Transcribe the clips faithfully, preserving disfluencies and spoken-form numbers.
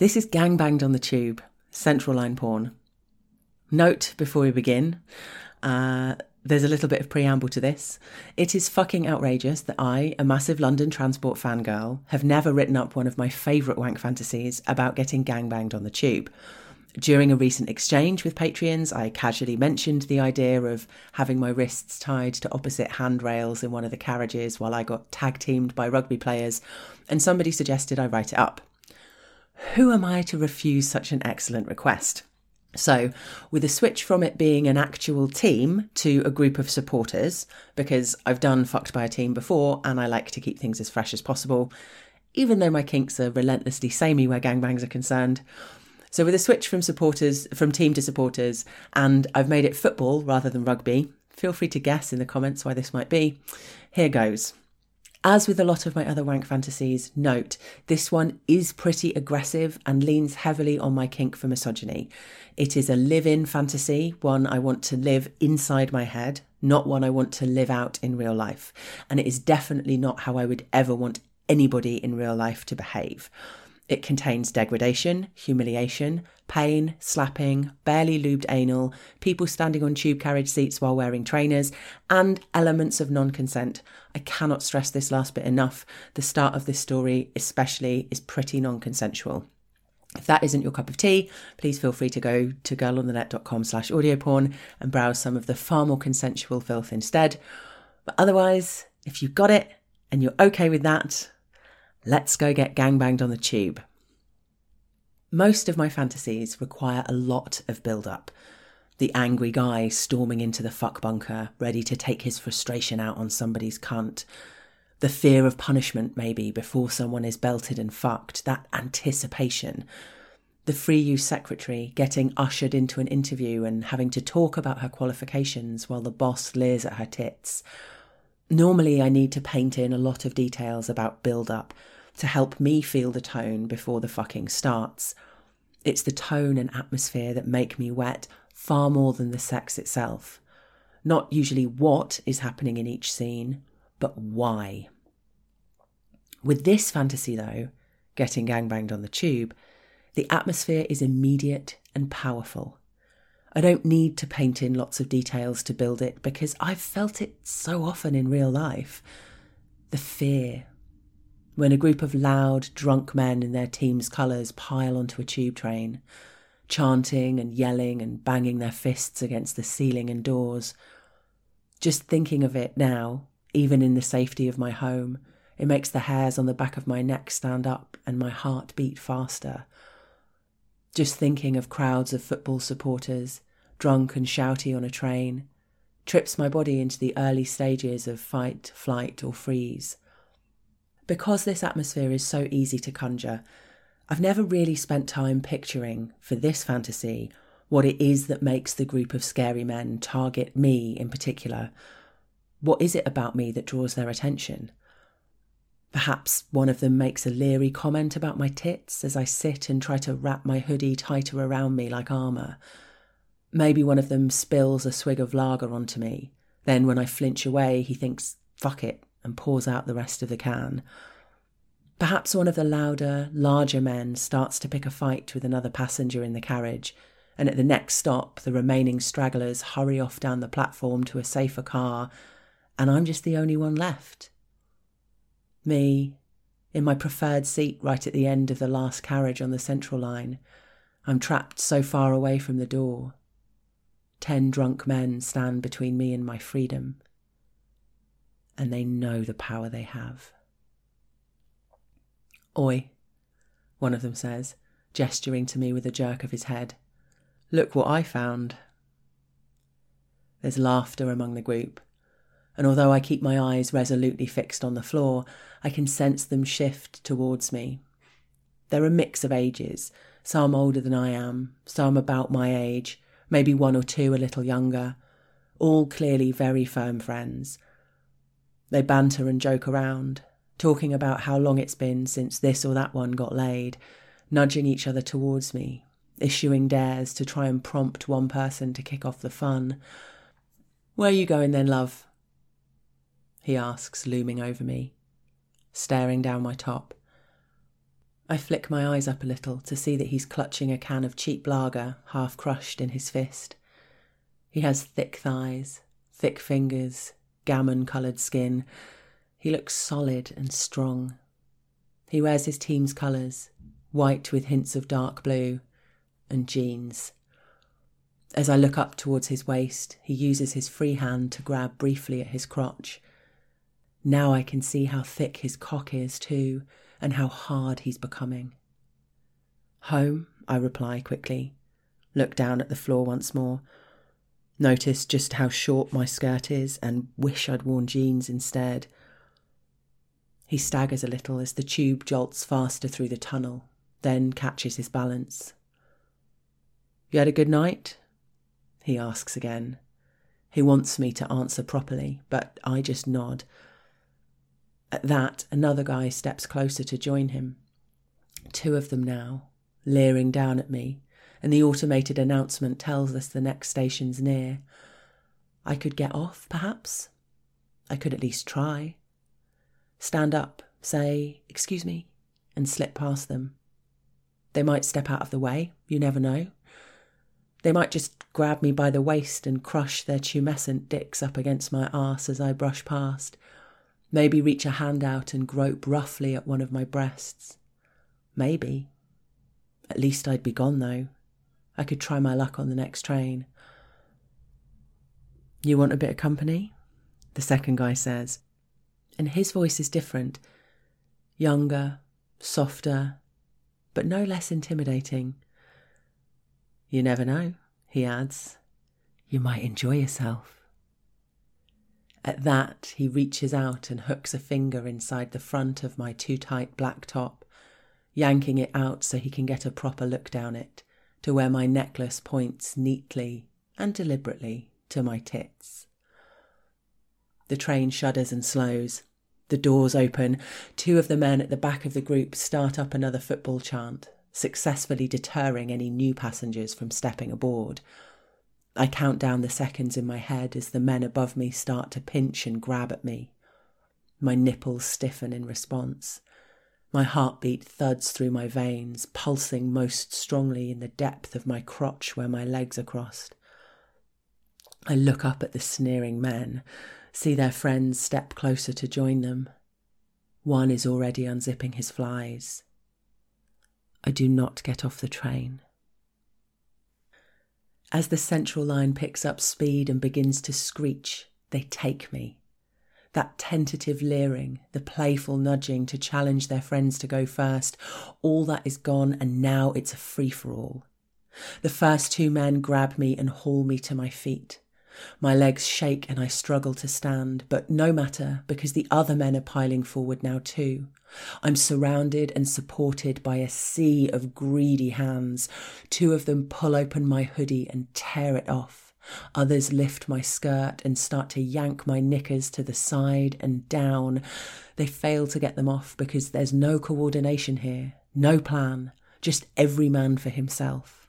This is Gangbanged on the Tube, Central Line porn. Note before we begin, uh, there's a little bit of preamble to this. It is fucking outrageous that I, a massive London Transport fangirl, have never written up one of my favourite wank fantasies about getting gangbanged on the tube. During a recent exchange with Patreons, I casually mentioned the idea of having my wrists tied to opposite handrails in one of the carriages while I got tag-teamed by rugby players, and somebody suggested I write it up. Who am I to refuse such an excellent request? So, with a switch from it being an actual team to a group of supporters, because I've done fucked by a team before and I like to keep things as fresh as possible, even though my kinks are relentlessly samey where gangbangs are concerned. So with a switch from supporters, from team to supporters, and I've made it football rather than rugby, feel free to guess in the comments why this might be. Here goes. As with a lot of my other wank fantasies, note, this one is pretty aggressive and leans heavily on my kink for misogyny. It is a live-in fantasy, one I want to live inside my head, not one I want to live out in real life. And it is definitely not how I would ever want anybody in real life to behave. It contains degradation, humiliation, pain, slapping, barely lubed anal, people standing on tube carriage seats while wearing trainers, and elements of non-consent. I cannot stress this last bit enough. The start of this story especially is pretty non-consensual. If that isn't your cup of tea, please feel free to go to girlonthenet.com slash audioporn and browse some of the far more consensual filth instead. But otherwise, if you've got it and you're okay with that, let's go get gangbanged on the tube. Most of my fantasies require a lot of build-up. The angry guy storming into the fuck bunker, ready to take his frustration out on somebody's cunt. The fear of punishment, maybe, before someone is belted and fucked. That anticipation. The free use secretary getting ushered into an interview and having to talk about her qualifications while the boss leers at her tits. Normally, I need to paint in a lot of details about build-up to help me feel the tone before the fucking starts. It's the tone and atmosphere that make me wet far more than the sex itself. Not usually what is happening in each scene, but why. With this fantasy, though, getting gangbanged on the tube, the atmosphere is immediate and powerful. I don't need to paint in lots of details to build it because I've felt it so often in real life. The fear. When a group of loud, drunk men in their team's colours pile onto a tube train, chanting and yelling and banging their fists against the ceiling and doors. Just thinking of it now, even in the safety of my home, it makes the hairs on the back of my neck stand up and my heart beat faster. Just thinking of crowds of football supporters, drunk and shouty on a train, trips my body into the early stages of fight, flight or freeze. Because this atmosphere is so easy to conjure, I've never really spent time picturing, for this fantasy, what it is that makes the group of scary men target me in particular. What is it about me that draws their attention? Perhaps one of them makes a leery comment about my tits as I sit and try to wrap my hoodie tighter around me like armour. Maybe one of them spills a swig of lager onto me. Then when I flinch away, he thinks, fuck it, and pours out the rest of the can. Perhaps one of the louder, larger men starts to pick a fight with another passenger in the carriage, and at the next stop, the remaining stragglers hurry off down the platform to a safer car, and I'm just the only one left. Me, in my preferred seat right at the end of the last carriage on the Central Line. I'm trapped so far away from the door. Ten drunk men stand between me and my freedom. And they know the power they have. Oi, one of them says, gesturing to me with a jerk of his head. Look what I found. There's laughter among the group, and although I keep my eyes resolutely fixed on the floor, I can sense them shift towards me. They're a mix of ages, some older than I am, some about my age, maybe one or two a little younger, all clearly very firm friends. They banter and joke around, talking about how long it's been since this or that one got laid, nudging each other towards me, issuing dares to try and prompt one person to kick off the fun. Where are you going then, love? He asks, looming over me, staring down my top. I flick my eyes up a little to see that he's clutching a can of cheap lager, half crushed in his fist. He has thick thighs, thick fingers, gammon-coloured skin. He looks solid and strong. He wears his team's colours, white with hints of dark blue, and jeans. As I look up towards his waist, he uses his free hand to grab briefly at his crotch. Now I can see how thick his cock is too, and how hard he's becoming. Home, I reply quickly, look down at the floor once more, notice just how short my skirt is and wish I'd worn jeans instead. He staggers a little as the tube jolts faster through the tunnel, then catches his balance. You had a good night? He asks again. He wants me to answer properly, but I just nod. At that, another guy steps closer to join him. Two of them now, leering down at me, and the automated announcement tells us the next station's near. I could get off, perhaps? I could at least try. Stand up, say, "Excuse me," and slip past them. They might step out of the way, you never know. They might just grab me by the waist and crush their tumescent dicks up against my arse as I brush past. Maybe reach a hand out and grope roughly at one of my breasts. Maybe. At least I'd be gone, though. I could try my luck on the next train. You want a bit of company? The second guy says. And his voice is different. Younger, softer, but no less intimidating. You never know, he adds. You might enjoy yourself. At that, he reaches out and hooks a finger inside the front of my too-tight black top, yanking it out so he can get a proper look down it, to where my necklace points neatly and deliberately to my tits. The train shudders and slows. The doors open. Two of the men at the back of the group start up another football chant, successfully deterring any new passengers from stepping aboard. I count down the seconds in my head as the men above me start to pinch and grab at me. My nipples stiffen in response. My heartbeat thuds through my veins, pulsing most strongly in the depth of my crotch where my legs are crossed. I look up at the sneering men, see their friends step closer to join them. One is already unzipping his flies. I do not get off the train. As the central line picks up speed and begins to screech, they take me. That tentative leering, the playful nudging to challenge their friends to go first, all that is gone, and now it's a free-for-all. The first two men grab me and haul me to my feet. My legs shake and I struggle to stand, but no matter, because the other men are piling forward now too. I'm surrounded and supported by a sea of greedy hands. Two of them pull open my hoodie and tear it off. Others lift my skirt and start to yank my knickers to the side and down. They fail to get them off because there's no coordination here, no plan, just every man for himself.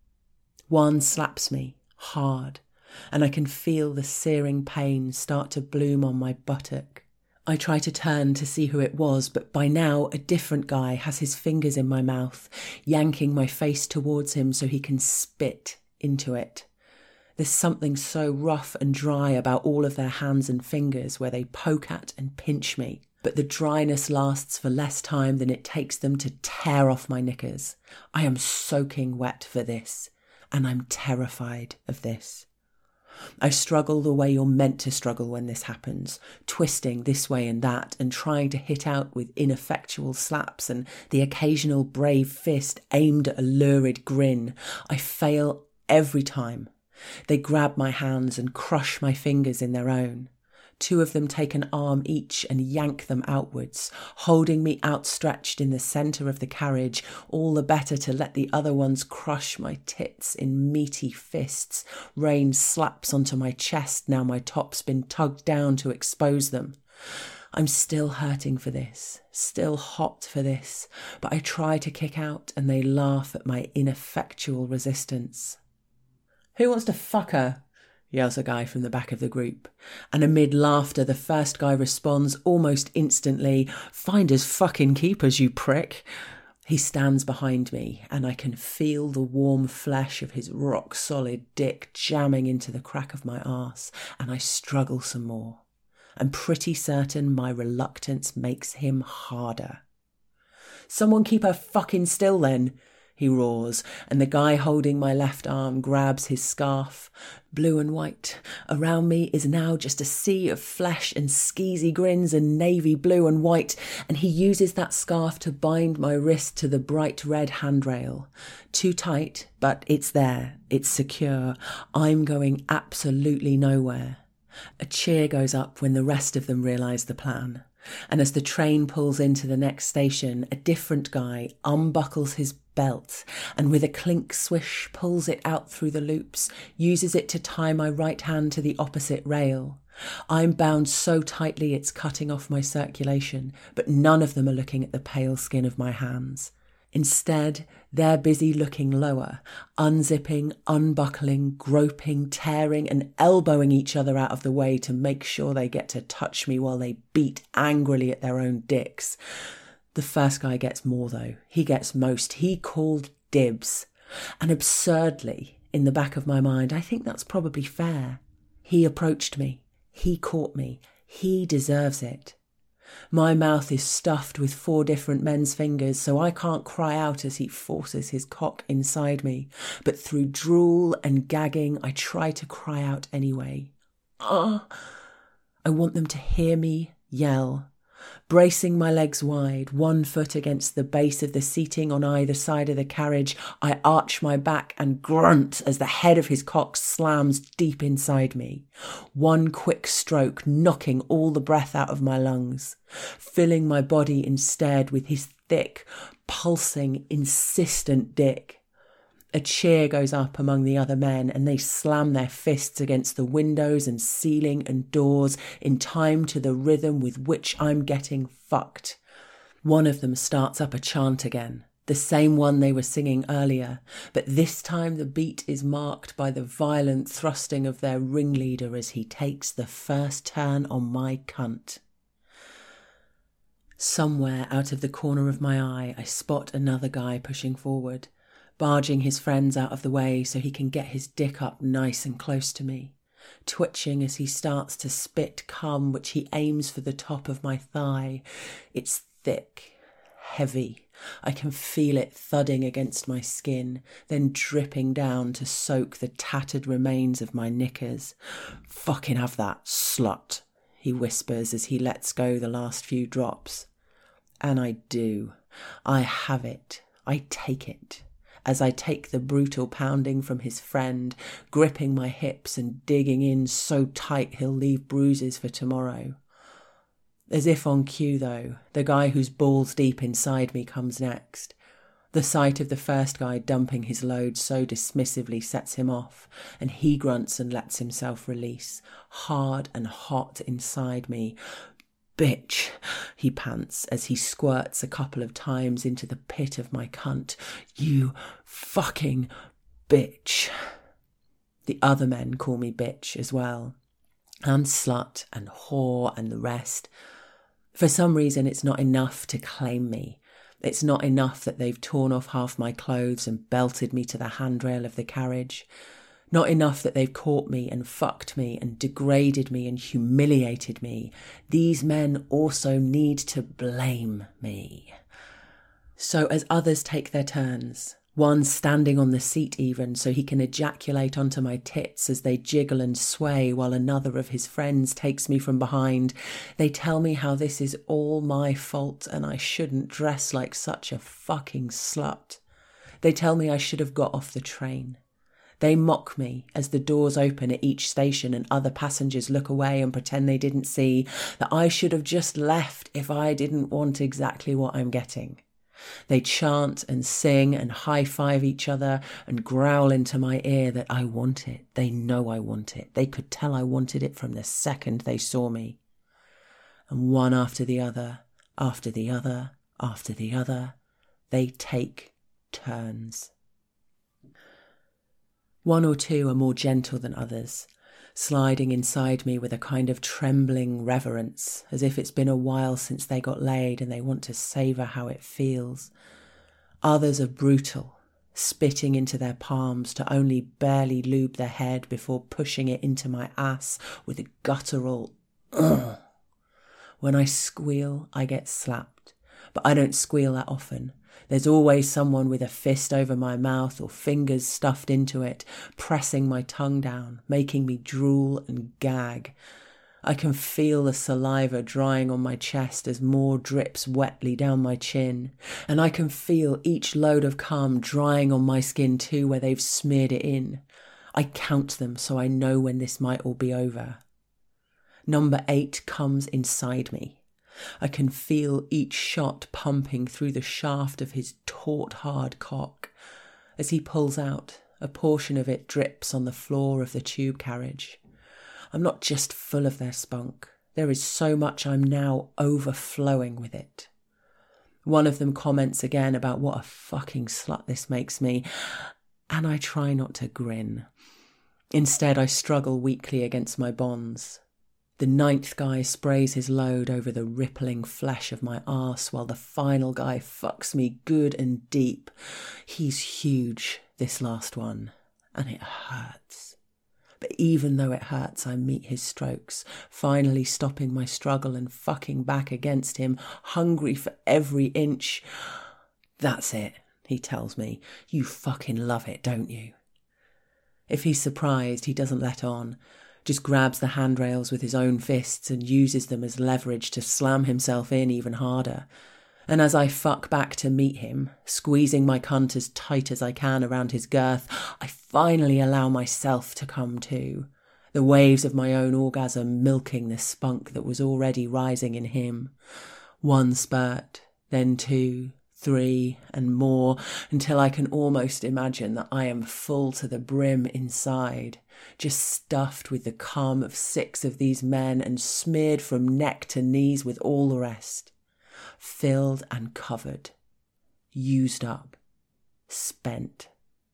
One slaps me, hard, and I can feel the searing pain start to bloom on my buttock. I try to turn to see who it was, but by now a different guy has his fingers in my mouth, yanking my face towards him so he can spit into it. There's something so rough and dry about all of their hands and fingers where they poke at and pinch me, but the dryness lasts for less time than it takes them to tear off my knickers. I am soaking wet for this, and I'm terrified of this. I struggle the way you're meant to struggle when this happens, twisting this way and that and trying to hit out with ineffectual slaps and the occasional brave fist aimed at a lurid grin. I fail every time. They grab my hands and crush my fingers in their own. Two of them take an arm each and yank them outwards, holding me outstretched in the centre of the carriage, all the better to let the other ones crush my tits in meaty fists. Rain slaps onto my chest now my top's been tugged down to expose them. I'm still hurting for this, still hot for this, but I try to kick out and they laugh at my ineffectual resistance. "Who wants to fuck her?" yells a guy from the back of the group. And amid laughter, the first guy responds almost instantly, "Finders fucking keepers, you prick." He stands behind me and I can feel the warm flesh of his rock-solid dick jamming into the crack of my arse, and I struggle some more. I'm pretty certain my reluctance makes him harder. "Someone keep her fucking still then," he roars, and the guy holding my left arm grabs his scarf. Blue and white. Around me is now just a sea of flesh and skeezy grins and navy blue and white, and he uses that scarf to bind my wrist to the bright red handrail. Too tight, but it's there. It's secure. I'm going absolutely nowhere. A cheer goes up when the rest of them realise the plan. And as the train pulls into the next station, a different guy unbuckles his belt and with a clink swish pulls it out through the loops, uses it to tie my right hand to the opposite rail. I'm bound so tightly it's cutting off my circulation, but none of them are looking at the pale skin of my hands. Instead, they're busy looking lower, unzipping, unbuckling, groping, tearing and elbowing each other out of the way to make sure they get to touch me while they beat angrily at their own dicks. The first guy gets more though. He gets most. He called dibs. And absurdly, in the back of my mind, I think that's probably fair. He approached me. He caught me. He deserves it. My mouth is stuffed with four different men's fingers, so I can't cry out as he forces his cock inside me. But through drool and gagging, I try to cry out anyway. Ah! I want them to hear me yell. Bracing my legs wide, one foot against the base of the seating on either side of the carriage, I arch my back and grunt as the head of his cock slams deep inside me. One quick stroke knocking all the breath out of my lungs, filling my body instead with his thick, pulsing, insistent dick. A cheer goes up among the other men and they slam their fists against the windows and ceiling and doors in time to the rhythm with which I'm getting fucked. One of them starts up a chant again, the same one they were singing earlier, but this time the beat is marked by the violent thrusting of their ringleader as he takes the first turn on my cunt. Somewhere out of the corner of my eye, I spot another guy pushing forward, barging his friends out of the way so he can get his dick up nice and close to me, twitching as he starts to spit cum which he aims for the top of my thigh. It's thick, heavy. I can feel it thudding against my skin, then dripping down to soak the tattered remains of my knickers. "Fucking have that, slut," he whispers as he lets go the last few drops. And I do. I have it. I take it. As I take the brutal pounding from his friend, gripping my hips and digging in so tight he'll leave bruises for tomorrow. As if on cue, though, the guy who's balls deep inside me comes next. The sight of the first guy dumping his load so dismissively sets him off, and he grunts and lets himself release, hard and hot inside me. "Bitch," he pants as he squirts a couple of times into the pit of my cunt. "You fucking bitch." The other men call me bitch as well, and slut and whore and the rest. For some reason it's not enough to claim me. It's not enough that they've torn off half my clothes and belted me to the handrail of the carriage. Not enough that they've caught me and fucked me and degraded me and humiliated me. These men also need to blame me. So as others take their turns, one standing on the seat even so he can ejaculate onto my tits as they jiggle and sway while another of his friends takes me from behind, they tell me how this is all my fault and I shouldn't dress like such a fucking slut. They tell me I should have got off the train. They mock me as the doors open at each station and other passengers look away and pretend they didn't see that I should have just left if I didn't want exactly what I'm getting. They chant and sing and high-five each other and growl into my ear that I want it. They know I want it. They could tell I wanted it from the second they saw me. And one after the other, after the other, after the other, they take turns. One or two are more gentle than others, sliding inside me with a kind of trembling reverence, as if it's been a while since they got laid and they want to savour how it feels. Others are brutal, spitting into their palms to only barely lube their head before pushing it into my ass with a guttural ugh. When I squeal, I get slapped, but I don't squeal that often. There's always someone with a fist over my mouth or fingers stuffed into it, pressing my tongue down, making me drool and gag. I can feel the saliva drying on my chest as more drips wetly down my chin, and I can feel each load of cum drying on my skin too where they've smeared it in. I count them so I know when this might all be over. Number eight comes inside me. I can feel each shot pumping through the shaft of his taut hard cock. As he pulls out, a portion of it drips on the floor of the tube carriage. I'm not just full of their spunk. There is so much I'm now overflowing with it. One of them comments again about what a fucking slut this makes me, and I try not to grin. Instead, I struggle weakly against my bonds. The ninth guy sprays his load over the rippling flesh of my arse while the final guy fucks me good and deep. He's huge, this last one, and it hurts. But even though it hurts, I meet his strokes, finally stopping my struggle and fucking back against him, hungry for every inch. That's it, he tells me. You fucking love it, don't you? If he's surprised, he doesn't let on, just grabs the handrails with his own fists and uses them as leverage to slam himself in even harder. And as I fuck back to meet him, squeezing my cunt as tight as I can around his girth, I finally allow myself to come too, the waves of my own orgasm milking the spunk that was already rising in him. One spurt, then two, three, and more, until I can almost imagine that I am full to the brim inside, just stuffed with the cum of six of these men and smeared from neck to knees with all the rest. Filled and covered, used up, spent.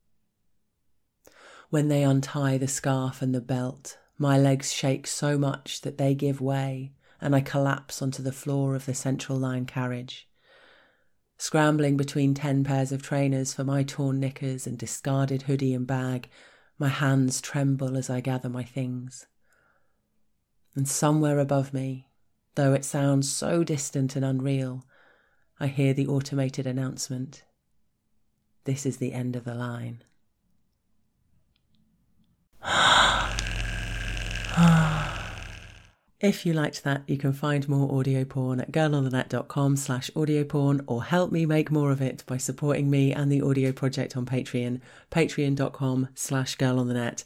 When they untie the scarf and the belt, my legs shake so much that they give way and I collapse onto the floor of the Central Line carriage. Scrambling between ten pairs of trainers for my torn knickers and discarded hoodie and bag, my hands tremble as I gather my things. And somewhere above me, though it sounds so distant and unreal, I hear the automated announcement. This is the end of the line. If you liked that, you can find more audio porn at girlonthenet.com slash audio porn or help me make more of it by supporting me and the audio project on Patreon, patreon.com slash girlonthenet.